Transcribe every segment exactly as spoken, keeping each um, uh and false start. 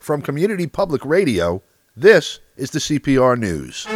From Community Public Radio, this is the C P R News.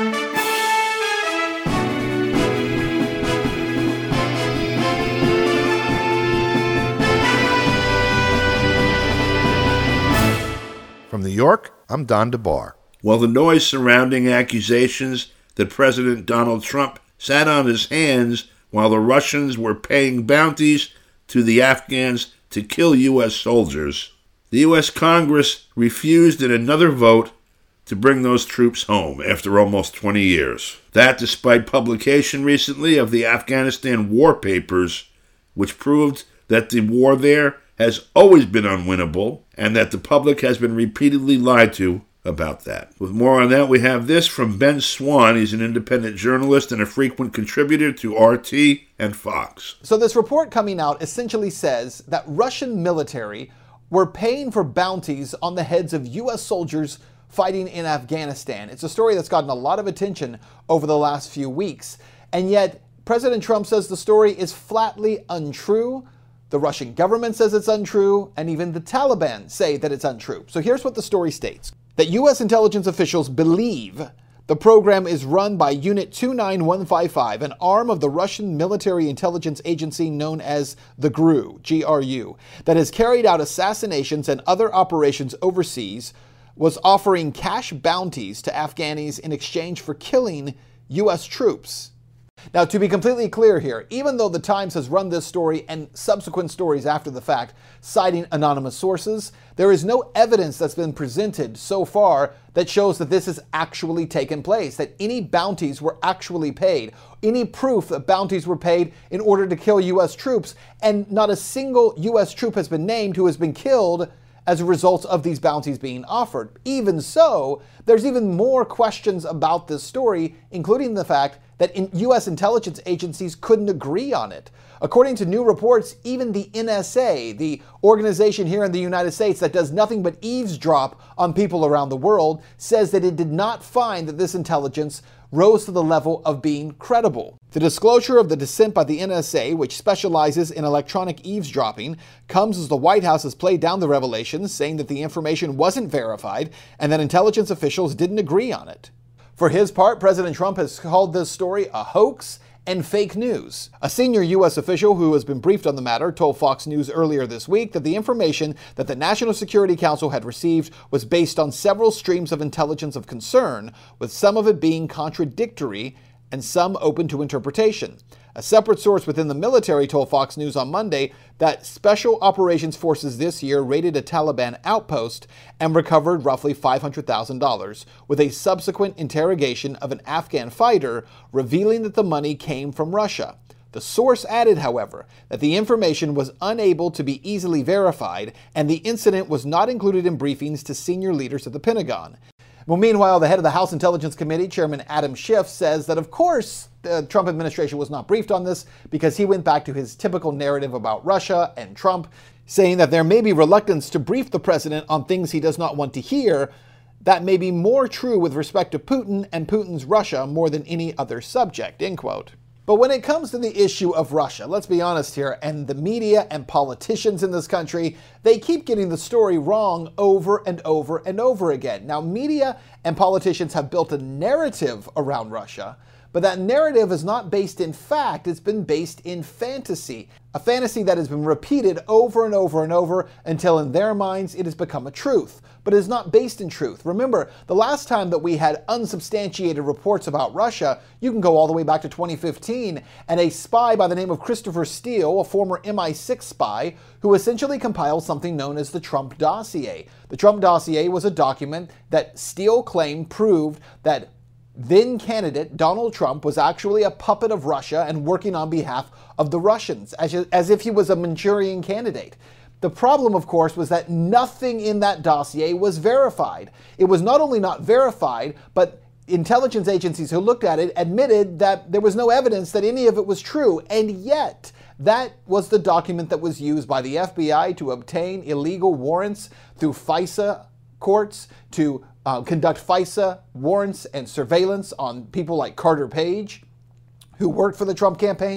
From New York, I'm Don DeBar. While the noise surrounding accusations that President Donald Trump sat on his hands while the Russians were paying bounties to the Afghans to kill U S soldiers, the U S Congress refused in another vote to bring those troops home after almost twenty years. That despite publication recently of the Afghanistan War Papers, which proved that the war there has always been unwinnable and that the public has been repeatedly lied to about that. With more on that, we have this from Ben Swan. He's an independent journalist and a frequent contributor to R T and Fox. So this report coming out essentially says that Russian military were paying for bounties on the heads of U S soldiers fighting in Afghanistan. It's a story that's gotten a lot of attention over the last few weeks. And yet, President Trump says the story is flatly untrue. The Russian government says it's untrue, and even the Taliban say that it's untrue. So here's what the story states. That U S intelligence officials believe the program is run by Unit two nine one five five, an arm of the Russian military intelligence agency known as the G R U, G R U, that has carried out assassinations and other operations overseas, was offering cash bounties to Afghanis in exchange for killing U S troops. Now, to be completely clear here, even though the Times has run this story and subsequent stories after the fact, citing anonymous sources, there is no evidence that's been presented so far that shows that this has actually taken place, that any bounties were actually paid, any proof that bounties were paid in order to kill U S troops, and not a single U S troop has been named who has been killed as a result of these bounties being offered. Even so, there's even more questions about this story, including the fact that in U S intelligence agencies couldn't agree on it. According to new reports, even the N S A, the organization here in the United States that does nothing but eavesdrop on people around the world, says that it did not find that this intelligence rose to the level of being credible. The disclosure of the dissent by the N S A, which specializes in electronic eavesdropping, comes as the White House has played down the revelations, saying that the information wasn't verified and that intelligence officials didn't agree on it. For his part, President Trump has called this story a hoax and fake news. A senior U S official who has been briefed on the matter told Fox News earlier this week that the information that the National Security Council had received was based on several streams of intelligence of concern, with some of it being contradictory and some open to interpretation. A separate source within the military told Fox News on Monday that Special Operations Forces this year raided a Taliban outpost and recovered roughly five hundred thousand dollars, with a subsequent interrogation of an Afghan fighter revealing that the money came from Russia. The source added, however, that the information was unable to be easily verified and the incident was not included in briefings to senior leaders at the Pentagon. Well, meanwhile, the head of the House Intelligence Committee, Chairman Adam Schiff, says that, of course, the Trump administration was not briefed on this because he went back to his typical narrative about Russia and Trump, saying that there may be reluctance to brief the president on things he does not want to hear. That may be more true with respect to Putin and Putin's Russia more than any other subject, end quote. But when it comes to the issue of Russia, let's be honest here, and the media and politicians in this country, they keep getting the story wrong over and over and over again. Now, media and politicians have built a narrative around Russia, but that narrative is not based in fact, it's been based in fantasy. A fantasy that has been repeated over and over and over until in their minds it has become a truth, but is not based in truth. Remember, the last time that we had unsubstantiated reports about Russia, you can go all the way back to twenty fifteen, and a spy by the name of Christopher Steele, a former M I six spy, who essentially compiled something known as the Trump dossier. The Trump dossier was a document that Steele claimed proved that then candidate Donald Trump was actually a puppet of Russia and working on behalf of the Russians, as, as if he was a Manchurian candidate. The problem, of course, was that nothing in that dossier was verified. It was not only not verified, but intelligence agencies who looked at it admitted that there was no evidence that any of it was true. And yet, that was the document that was used by the F B I to obtain illegal warrants through FISA courts, to uh, conduct FISA warrants and surveillance on people like Carter Page, who worked for the Trump campaign,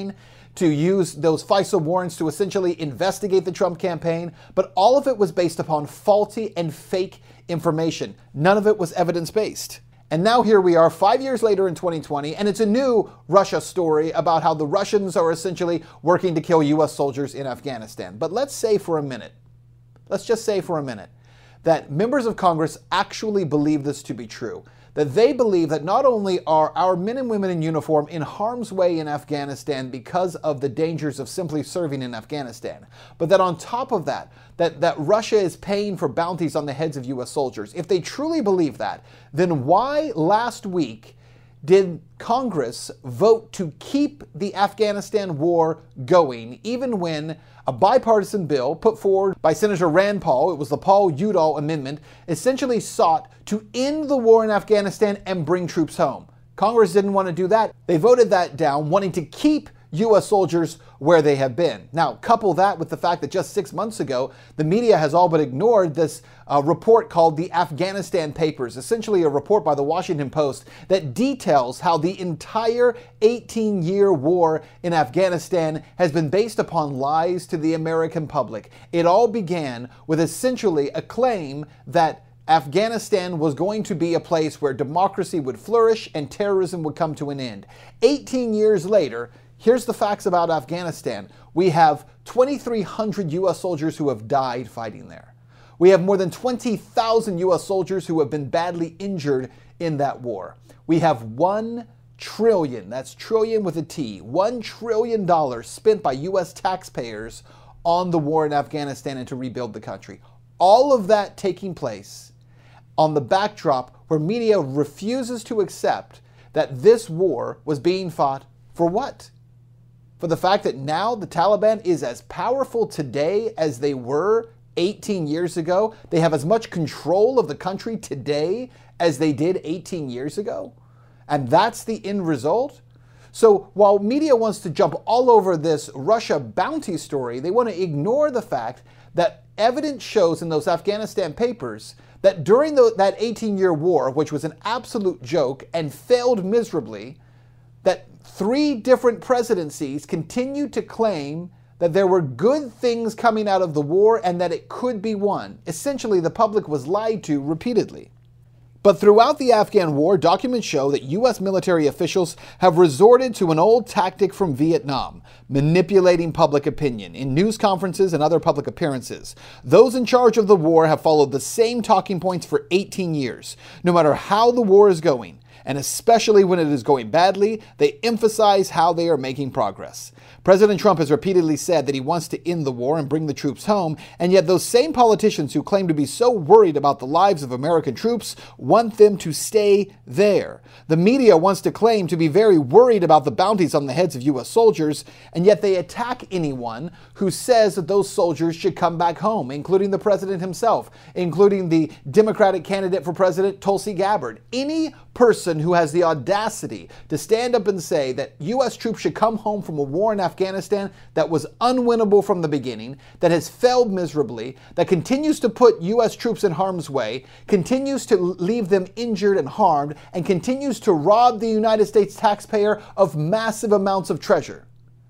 to use those FISA warrants to essentially investigate the Trump campaign, but all of it was based upon faulty and fake information. None of it was evidence-based. And now here we are five years later in twenty twenty, and it's a new Russia story about how the Russians are essentially working to kill U S soldiers in Afghanistan. But let's say for a minute, let's just say for a minute, that members of Congress actually believe this to be true. That they believe that not only are our men and women in uniform in harm's way in Afghanistan because of the dangers of simply serving in Afghanistan, but that on top of that, that, that Russia is paying for bounties on the heads of U S soldiers. If they truly believe that, then why last week did Congress vote to keep the Afghanistan war going, even when a bipartisan bill put forward by Senator Rand Paul, it was the Paul Udall Amendment, essentially sought to end the war in Afghanistan and bring troops home? Congress didn't want to do that. They voted that down, wanting to keep U S soldiers where they have been. Now, couple that with the fact that just six months ago, the media has all but ignored this uh, report called the Afghanistan Papers, essentially a report by the Washington Post that details how the entire eighteen-year war in Afghanistan has been based upon lies to the American public. It all began with essentially a claim that Afghanistan was going to be a place where democracy would flourish and terrorism would come to an end. eighteen years later, here's the facts about Afghanistan. We have twenty-three hundred U S soldiers who have died fighting there. We have more than twenty thousand U S soldiers who have been badly injured in that war. We have one trillion, that's trillion with a T, one trillion dollars spent by U S taxpayers on the war in Afghanistan and to rebuild the country. All of that taking place on the backdrop where media refuses to accept that this war was being fought for what? For the fact that now the Taliban is as powerful today as they were eighteen years ago? They have as much control of the country today as they did eighteen years ago? And that's the end result? So while media wants to jump all over this Russia bounty story, they want to ignore the fact that evidence shows in those Afghanistan papers that during the, that eighteen-year war, which was an absolute joke and failed miserably, that three different presidencies continued to claim that there were good things coming out of the war and that it could be won. Essentially, the public was lied to repeatedly. But throughout the Afghan war, documents show that U S military officials have resorted to an old tactic from Vietnam, manipulating public opinion in news conferences and other public appearances. Those in charge of the war have followed the same talking points for eighteen years. No matter how the war is going, and especially when it is going badly, they emphasize how they are making progress. President Trump has repeatedly said that he wants to end the war and bring the troops home, and yet those same politicians who claim to be so worried about the lives of American troops want them to stay there. The media wants to claim to be very worried about the bounties on the heads of U S soldiers, and yet they attack anyone who says that those soldiers should come back home, including the president himself, including the Democratic candidate for president, Tulsi Gabbard. Any person who has the audacity to stand up and say that U S troops should come home from a war in Afghanistan that was unwinnable from the beginning, that has failed miserably, that continues to put U S troops in harm's way, continues to leave them injured and harmed, and continues to rob the United States taxpayer of massive amounts of treasure,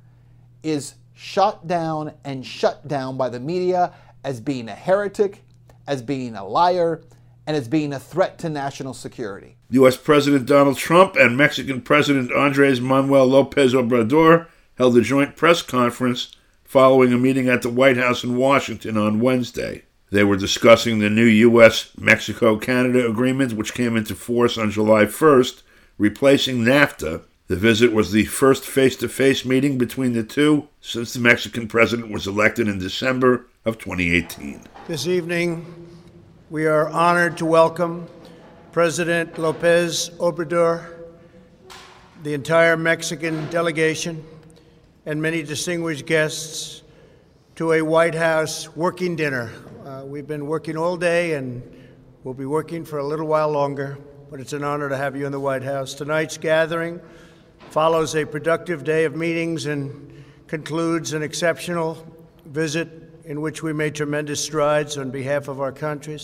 is shot down and shut down by the media as being a heretic, as being a liar, and as being a threat to national security. U S President Donald Trump and Mexican President Andrés Manuel López Obrador held a joint press conference following a meeting at the White House in Washington on Wednesday. They were discussing the new U S Mexico Canada agreement, which came into force on July first, replacing NAFTA. The visit was the first face-to-face meeting between the two since the Mexican president was elected in December of twenty eighteen. This evening, we are honored to welcome President López Obrador, the entire Mexican delegation, and many distinguished guests to a White House working dinner. Uh, we've been working all day and we'll be working for a little while longer, but it's an honor to have you in the White House. Tonight's gathering follows a productive day of meetings and concludes an exceptional visit in which we made tremendous strides on behalf of our countries.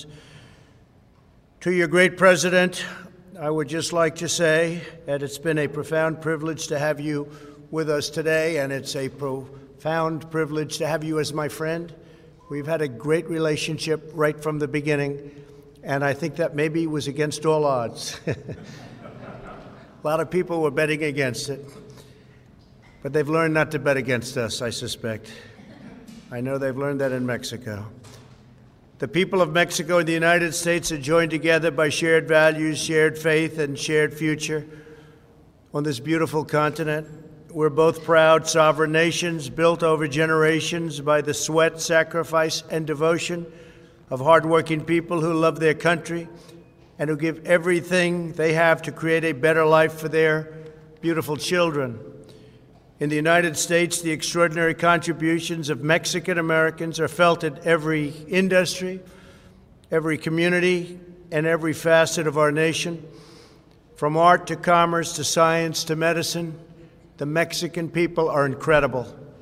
To your great president, I would just like to say that it's been a profound privilege to have you with us today, and it's a profound privilege to have you as my friend. We've had a great relationship right from the beginning, and I think that maybe was against all odds. A lot of people were betting against it, but they've learned not to bet against us, I suspect. I know they've learned that in Mexico. The people of Mexico and the United States are joined together by shared values, shared faith, and shared future on this beautiful continent. We're both proud sovereign nations built over generations by the sweat, sacrifice, and devotion of hardworking people who love their country and who give everything they have to create a better life for their beautiful children. In the United States, the extraordinary contributions of Mexican Americans are felt in every industry, every community, and every facet of our nation. From art to commerce to science to medicine, the Mexican people are incredible.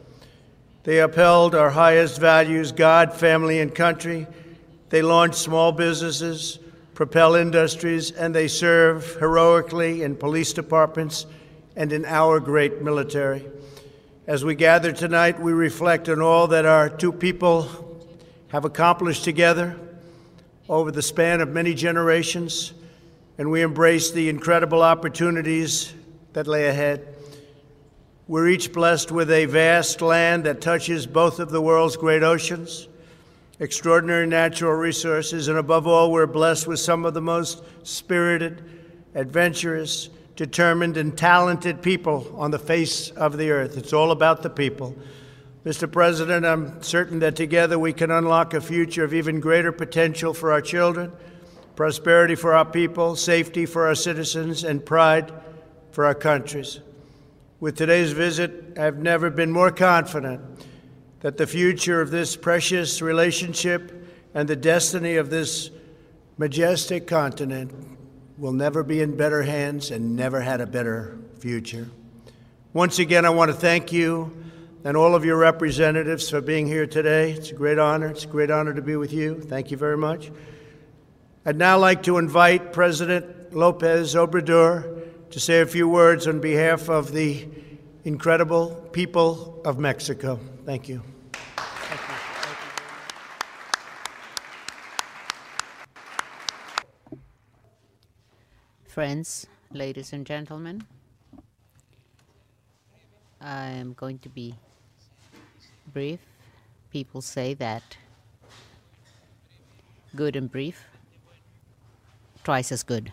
They upheld our highest values, God, family, and country. They launch small businesses, propel industries, and they serve heroically in police departments and in our great military. As we gather tonight, we reflect on all that our two people have accomplished together over the span of many generations, and we embrace the incredible opportunities that lay ahead. We're each blessed with a vast land that touches both of the world's great oceans, extraordinary natural resources, and above all, we're blessed with some of the most spirited, adventurous, determined, and talented people on the face of the earth. It's all about the people. Mister President, I'm certain that together we can unlock a future of even greater potential for our children, prosperity for our people, safety for our citizens, and pride for our countries. With today's visit, I've never been more confident that the future of this precious relationship and the destiny of this majestic continent will never be in better hands and never had a better future. Once again, I want to thank you and all of your representatives for being here today. It's a great honor. It's a great honor to be with you. Thank you very much. I'd now like to invite President López Obrador to say a few words on behalf of the incredible people of Mexico. Thank you. Thank you. Friends, ladies and gentlemen, I am going to be brief. People say that good and brief, twice as good.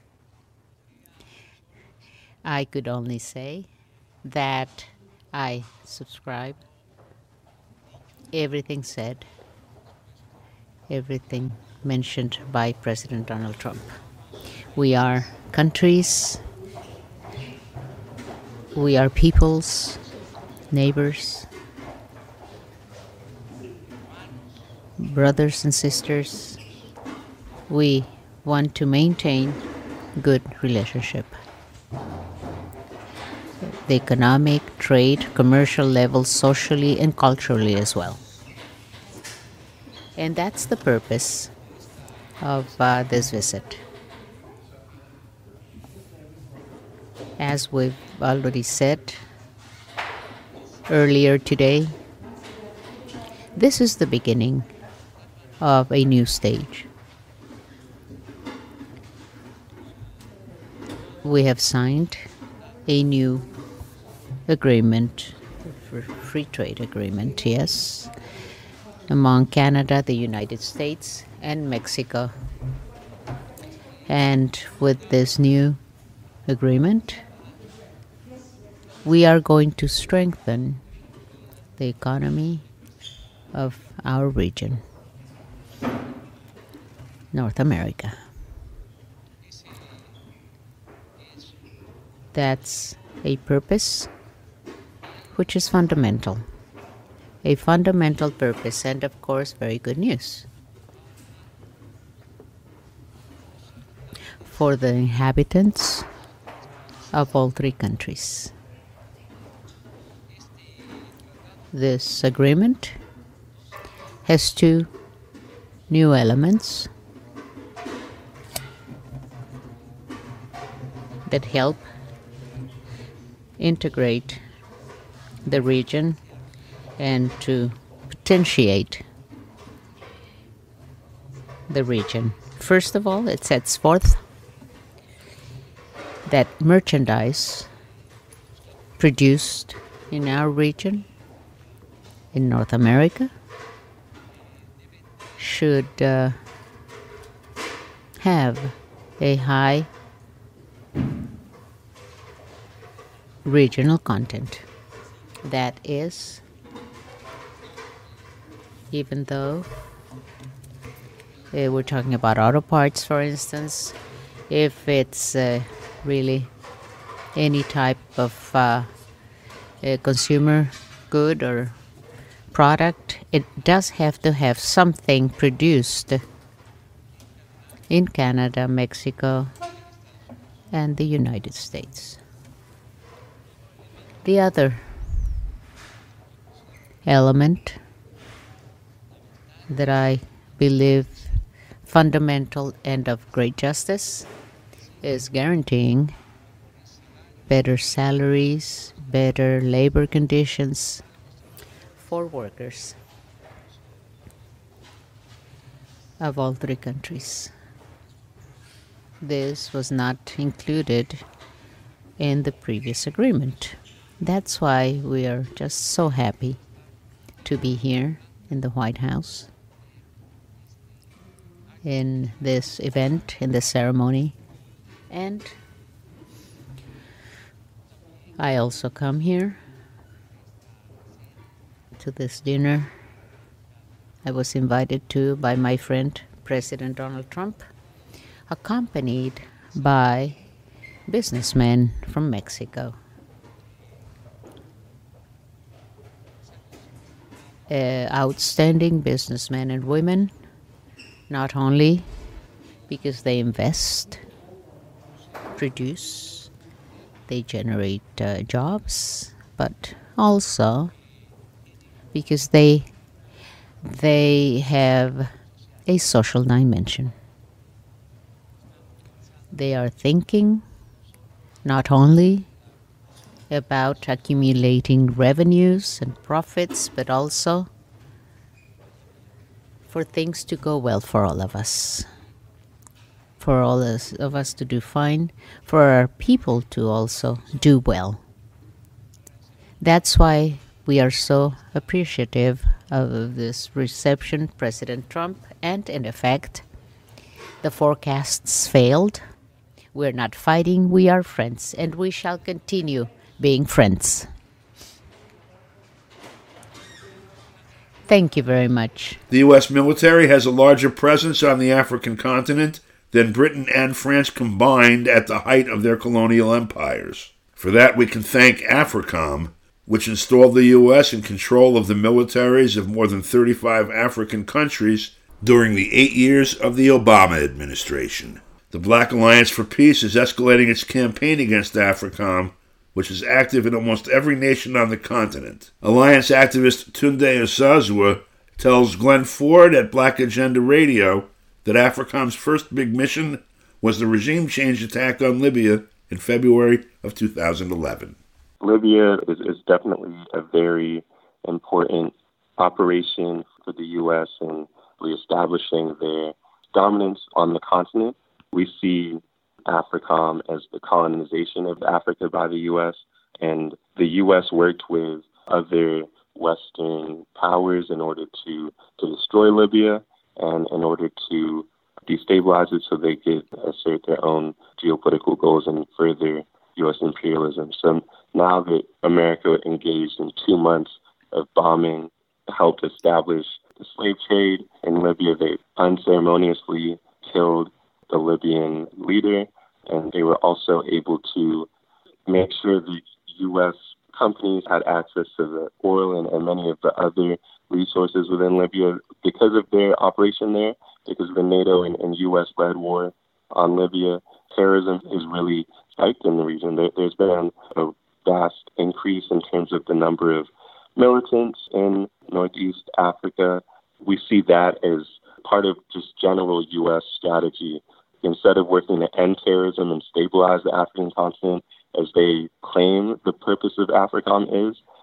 I could only say that I subscribe everything said, everything mentioned by President Donald Trump. We are countries, we are peoples, neighbors, brothers and sisters. We want to maintain good relationship. The economic, trade, commercial levels, socially and culturally as well. And that's the purpose of uh, this visit. As we've already said earlier today, this is the beginning of a new stage. We have signed a new agreement, free trade agreement, yes, among Canada, the United States, and Mexico. And with this new agreement, we are going to strengthen the economy of our region, North America. That's a purpose which is fundamental. A fundamental purpose, and of course, very good news for the inhabitants of all three countries. This agreement has two new elements that help integrate the region and to potentiate the region. First of all, it sets forth that merchandise produced in our region, in North America, should uh, have a high regional content. That is, even though uh, we're talking about auto parts, for instance, if it's uh, really any type of uh, a consumer good or product, it does have to have something produced in Canada, Mexico, and the United States. The other element that I believe fundamental and of great justice is guaranteeing better salaries, better labor conditions for workers of all three countries. This was not included in the previous agreement. That's why we are just so happy to be here in the White House, in this event, in this ceremony. And I also come here to this dinner I was invited to by my friend, President Donald Trump, accompanied by businessmen from Mexico. Uh, outstanding businessmen and women, not only because they invest, produce, they generate uh, jobs, but also because they they have a social dimension. They are thinking not only about accumulating revenues and profits, but also for things to go well for all of us, for all of us to do fine, for our people to also do well. That's why we are so appreciative of this reception, President Trump, and in effect, the forecasts failed. We're not fighting, we are friends, and we shall continue being friends. Thank you very much. The U S military has a larger presence on the African continent than Britain and France combined at the height of their colonial empires. For that, we can thank AFRICOM, which installed the U S in control of the militaries of more than thirty-five African countries during the eight years of the Obama administration. The Black Alliance for Peace is escalating its campaign against AFRICOM, which is active in almost every nation on the continent. Alliance activist Tunde Osazua tells Glenn Ford at Black Agenda Radio that AFRICOM's first big mission was the regime change attack on Libya in February of two thousand eleven. Libya is, is definitely a very important operation for the U S in reestablishing their dominance on the continent. We see AFRICOM as the colonization of Africa by the U S, and the U S worked with other Western powers in order to, to destroy Libya and in order to destabilize it so they could assert their own geopolitical goals and further U S imperialism. So now that America engaged in two months of bombing, helped establish the slave trade in Libya, they unceremoniously killed the Libyan leader, and they were also able to make sure the U S companies had access to the oil and, and many of the other resources within Libya because of their operation there, because of the NATO and, and U S-led war on Libya. Terrorism is really spiked in the region. There, there's been a vast increase in terms of the number of militants in Northeast Africa. We see that as part of just general U S strategy. Instead of working to end terrorism and stabilize the African continent, as they claim the purpose of AFRICOM is,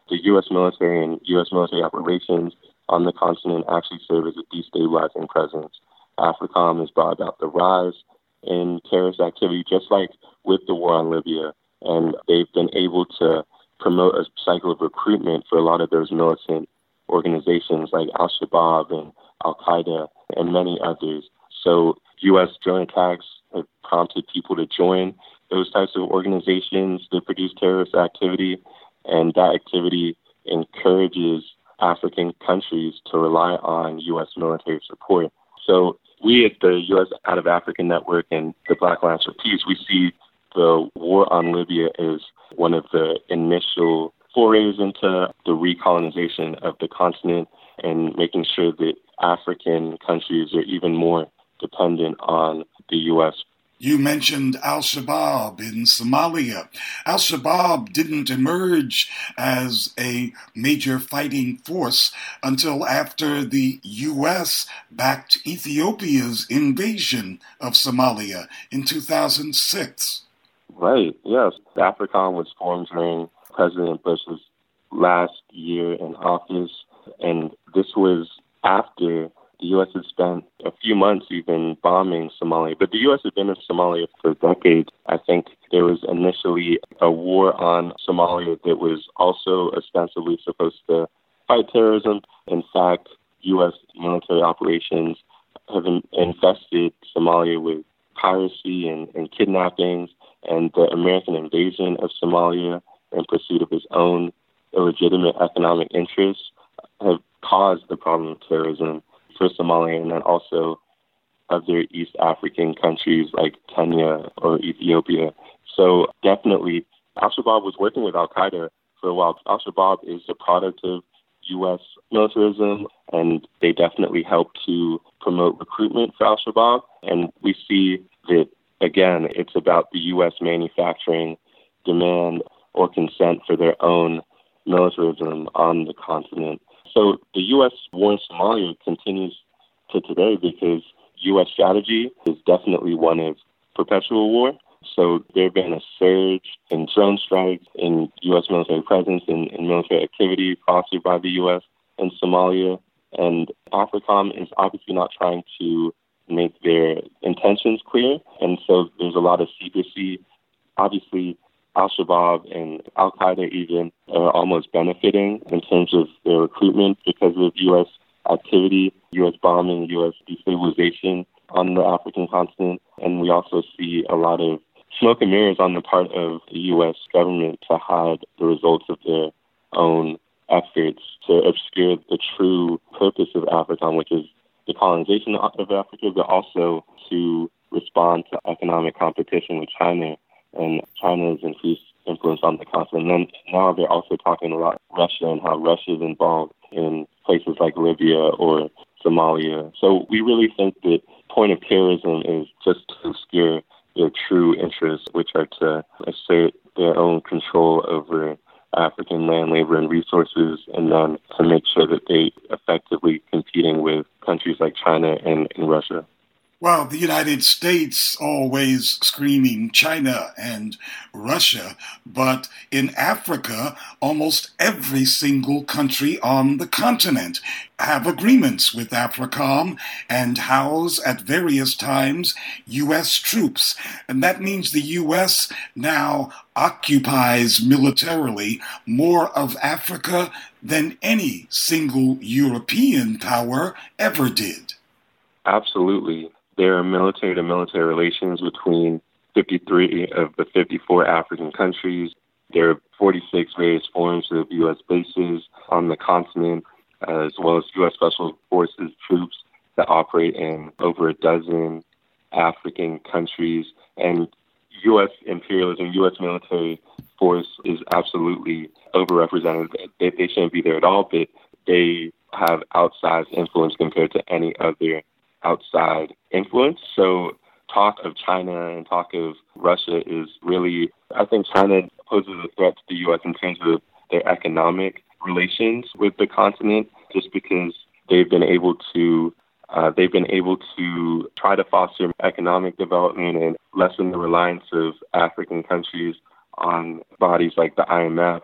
the U S military and U S military operations on the continent actually serve as a destabilizing presence. AFRICOM has brought about the rise in terrorist activity, just like with the war on Libya, and they've been able to promote a cycle of recruitment for a lot of those militant organizations like Al-Shabaab and Al-Qaeda and many others. So U S drone attacks have prompted people to join those types of organizations that produce terrorist activity, and that activity encourages African countries to rely on U S military support. So we at the U S Out of Africa Network and the Black Alliance for Peace, we see the war on Libya as one of the initial forays into the recolonization of the continent and making sure that African countries are even more dependent on the U S. You mentioned Al-Shabaab in Somalia. Al-Shabaab didn't emerge as a major fighting force until after the U S backed Ethiopia's invasion of Somalia in two thousand six. Right, yes. AFRICOM was formed during President Bush's last year in office, and this was after the U S had spent a few months even bombing Somalia. But the U S had been in Somalia for decades. I think there was initially a war on Somalia that was also ostensibly supposed to fight terrorism. In fact, U S military operations have in- infested Somalia with piracy and, and kidnappings, and the American invasion of Somalia in pursuit of its own illegitimate economic interests have caused the problem of terrorism for Somalia, and then also other East African countries like Kenya or Ethiopia. So definitely, Al-Shabaab was working with Al-Qaeda for a while. Al-Shabaab is a product of U S militarism, and they definitely help to promote recruitment for Al-Shabaab. And we see that, again, it's about the U S manufacturing demand or consent for their own militarism on the continent. So the U S war in Somalia continues to today because U S strategy is definitely one of perpetual war. So there have been a surge in drone strikes, in U S military presence, and in, in military activity fostered by the U S in Somalia. And AFRICOM is obviously not trying to make their intentions clear. And so there's a lot of secrecy. Obviously, Al-Shabaab and Al-Qaeda even are almost benefiting in terms of their recruitment because of U S activity, U S bombing, U S destabilization on the African continent. And we also see a lot of smoke and mirrors on the part of the U S government to hide the results of their own efforts to obscure the true purpose of AFRICOM, which is the colonization of Africa, but also to respond to economic competition with China and China's increased influence on the continent. And then now they're also talking about Russia and how Russia is involved in places like Libya or Somalia. So we really think that point of terrorism is just to obscure their true interests, which are to assert their own control over African land, labor, and resources, and then to make sure that they effectively competing with countries like China and, and Russia. Well, the United States always screaming China and Russia, but in Africa, almost every single country on the continent have agreements with AFRICOM and house at various times U S troops. And that means the U S now occupies militarily more of Africa than any single European power ever did. Absolutely. There are military-to-military relations between fifty-three of the fifty-four African countries. There are forty-six various forms of U S bases on the continent, as well as U S Special Forces troops that operate in over a dozen African countries. And U S imperialism, U S military force is absolutely overrepresented. They, they shouldn't be there at all, but they have outsized influence compared to any other outside influence. So talk of China and talk of Russia is really, I think China poses a threat to the U S in terms of their economic relations with the continent, just because they've been able to uh, they've been able to try to foster economic development and lessen the reliance of African countries on bodies like the I M F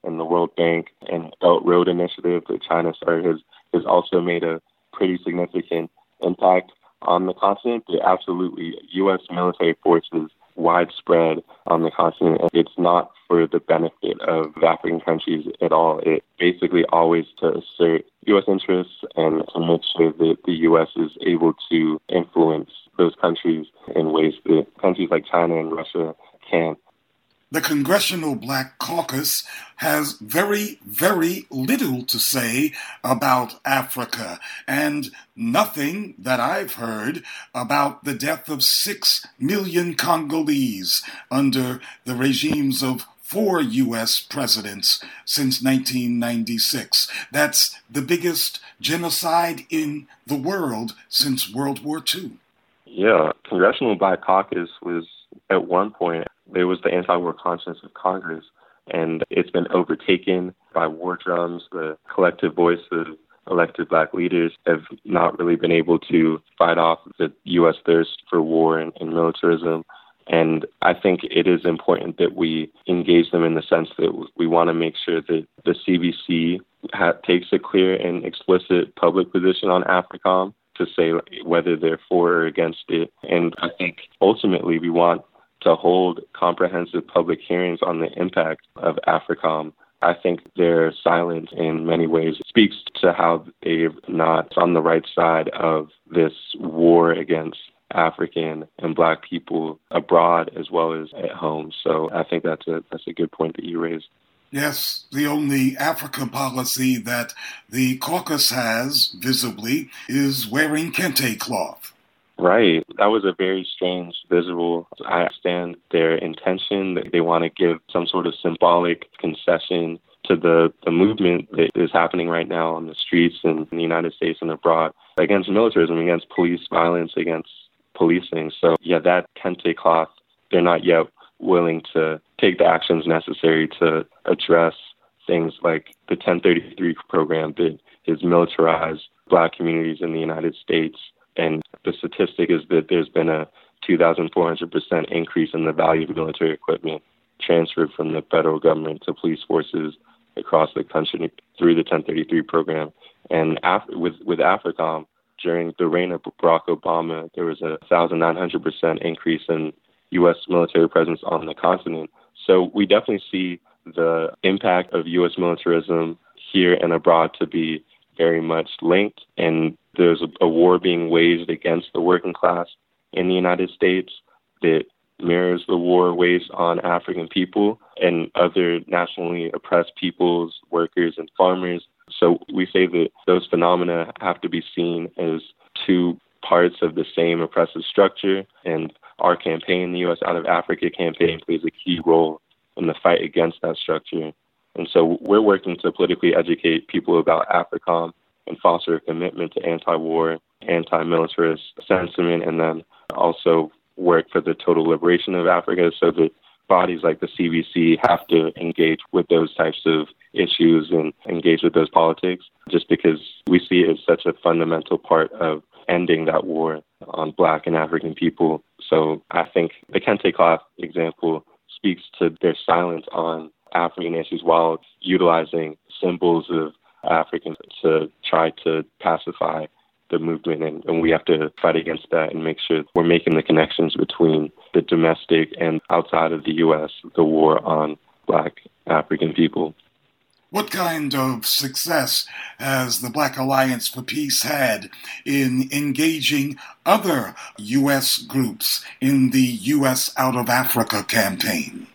and the World Bank and Belt Road Initiative that China started has, has also made a pretty significant impact on the continent. But absolutely, U S military forces widespread on the continent. It's not for the benefit of African countries at all. It basically always to assert U S interests and to make sure that the U S is able to influence those countries in ways that countries like China and Russia can't. The Congressional Black Caucus has very, very little to say about Africa, and nothing that I've heard about the death of six million Congolese under the regimes of four U S presidents since nineteen ninety-six. That's the biggest genocide in the world since World War Two. Yeah, Congressional Black Caucus was, at one point, there was the anti-war conscience of Congress, and it's been overtaken by war drums. The collective voice of elected black leaders have not really been able to fight off the U S thirst for war and, and militarism. And I think it is important that we engage them in the sense that we want to make sure that the C B C ha- takes a clear and explicit public position on AFRICOM to say whether they're for or against it. And I think ultimately we want to hold comprehensive public hearings on the impact of AFRICOM. I think their silence in many ways speaks to how they're not on the right side of this war against African and Black people abroad as well as at home. So I think that's a that's a good point that you raised. Yes, the only Africa policy that the caucus has, visibly, is wearing kente cloth. Right. That was a very strange visual. I understand their intention, that they want to give some sort of symbolic concession to the, the movement that is happening right now on the streets in the United States and abroad against militarism, against police violence, against policing. So, yeah, that kente cloth, they're not yet willing to take the actions necessary to address things like the ten thirty-three program that has militarized Black communities in the United States. And the statistic is that there's been a two thousand four hundred percent increase in the value of military equipment transferred from the federal government to police forces across the country through the ten thirty-three program. And after, with, with AFRICOM, during the reign of Barack Obama, there was a one thousand nine hundred percent increase in U S military presence on the continent. So we definitely see the impact of U S militarism here and abroad to be very much linked, and there's a, a war being waged against the working class in the United States that mirrors the war waged on African people and other nationally oppressed peoples, workers, and farmers. So we say that those phenomena have to be seen as two parts of the same oppressive structure, and our campaign, the U S Out of Africa campaign, plays a key role in the fight against that structure. And so we're working to politically educate people about AFRICOM and foster a commitment to anti-war, anti-militarist sentiment, and then also work for the total liberation of Africa so that bodies like the C B C have to engage with those types of issues and engage with those politics, just because we see it as such a fundamental part of ending that war on Black and African people. So I think the kente cloth example speaks to their silence on African issues while utilizing symbols of Africans to try to pacify the movement. And, and we have to fight against that and make sure we're making the connections between the domestic and outside of the U S, the war on Black African people. What kind of success has the Black Alliance for Peace had in engaging other U S groups in the U S Out of Africa campaign?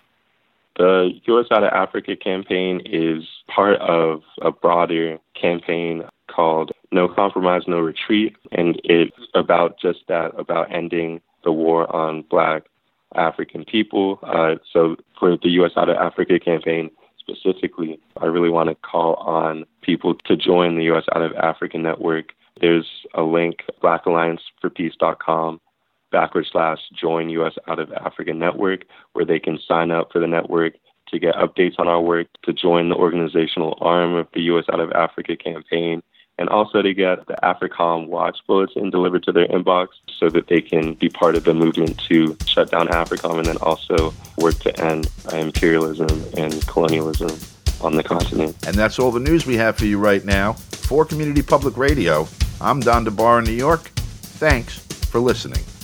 The U S Out of Africa campaign is part of a broader campaign called No Compromise, No Retreat, and it's about just that, about ending the war on Black African people. Uh, so for the U S Out of Africa campaign specifically, I really want to call on people to join the U S Out of Africa network. There's a link, black alliance for peace dot com backward slash join U S Out of Africa network, where they can sign up for the network to get updates on our work, to join the organizational arm of the U S Out of Africa campaign, and also to get the AFRICOM Watch Bulletin delivered to their inbox so that they can be part of the movement to shut down AFRICOM and then also work to end imperialism and colonialism. on the continent. And that's all the news we have for you right now. For Community Public Radio, I'm Don DeBar in New York. Thanks for listening.